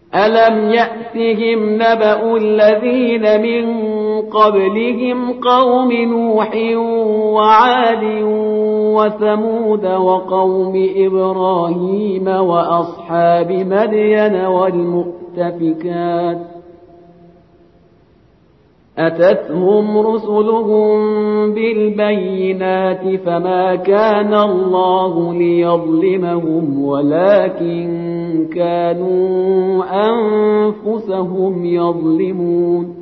ألم يأتهم نبأ الذين من قبلهم قوم نوح وعاد وثمود وقوم إبراهيم وأصحاب مدين والمؤتفكات أتتهم رسلهم بالبينات فما كان الله ليظلمهم ولكن كانوا أنفسهم يظلمون